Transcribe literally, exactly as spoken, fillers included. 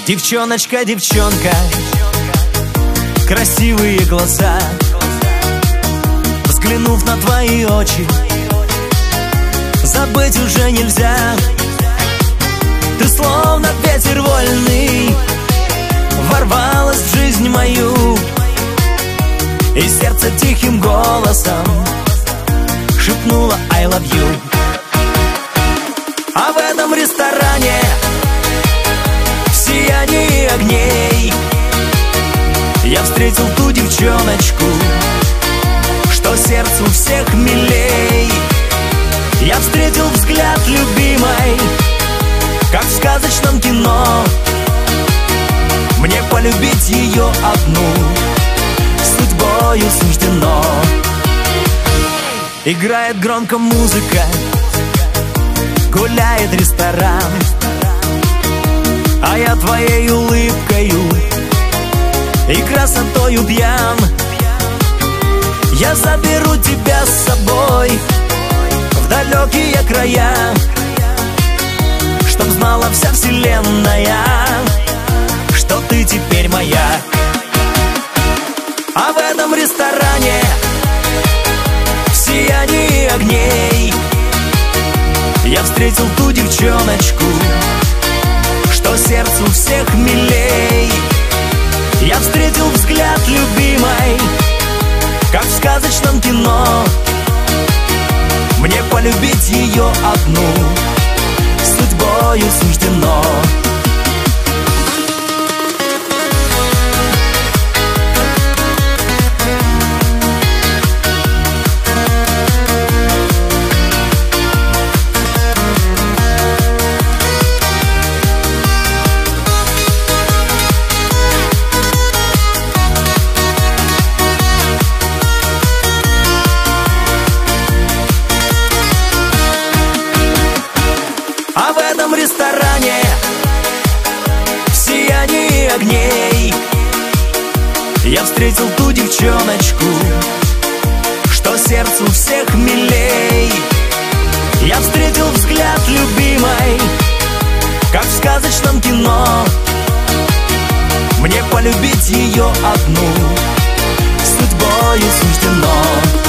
Девчоночка, девчонка, красивые глаза. Взглянув на твои очи, забыть уже нельзя. Ты словно ветер вольный ворвалась в жизнь мою, и сердце тихим голосом шепнуло I love you. А в этом ресторане в сиянии огней я встретил ту девчоночку, что сердцу всех милей. Я встретил взгляд любимой, как в сказочном кино. Мне полюбить ее одну судьбою суждено. Играет громко музыка, гуляет ресторан, а я твоей улыбкою и красотою пьян. Я заберу тебя с собой в далекие края, чтоб знала вся вселенная, что ты теперь моя. А в этом ресторане в сиянии огней я встретил ту девчоночку, что сердцу всех милей. Я встретил взгляд любимой, как в сказочном кино. Мне полюбить ее одну судьбою суждено. А в этом ресторане в сиянии огней я встретил ту девчоночку, что сердцу всех милей. Я встретил взгляд любимой, как в сказочном кино. Мне полюбить ее одну судьбою суждено.